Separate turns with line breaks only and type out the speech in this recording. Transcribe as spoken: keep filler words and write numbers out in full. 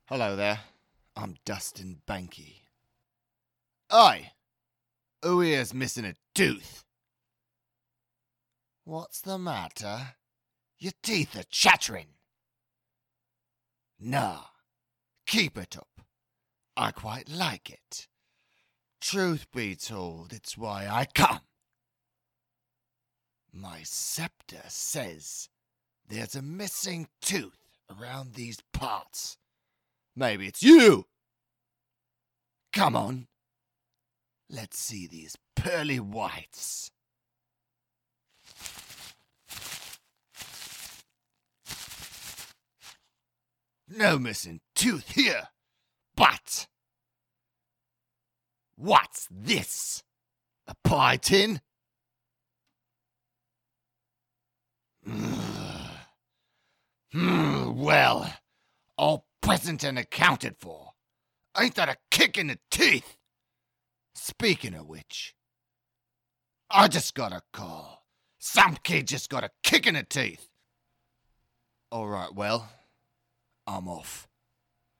Hello there, I'm Dustin Banky. Oi! Who here's missing a tooth? What's the matter? Your teeth are chattering. Nah, keep it up. I quite like it. Truth be told, it's why I come. My scepter says there's a missing tooth around these parts. Maybe it's you! Come on. Let's see these pearly whites. No missing tooth here, but... What's this? A pie tin? Hmm, well, all present and accounted for. Ain't that a kick in the teeth? Speaking of which, I just got a call. Some kid just got a kick in the teeth. Alright, well, I'm off.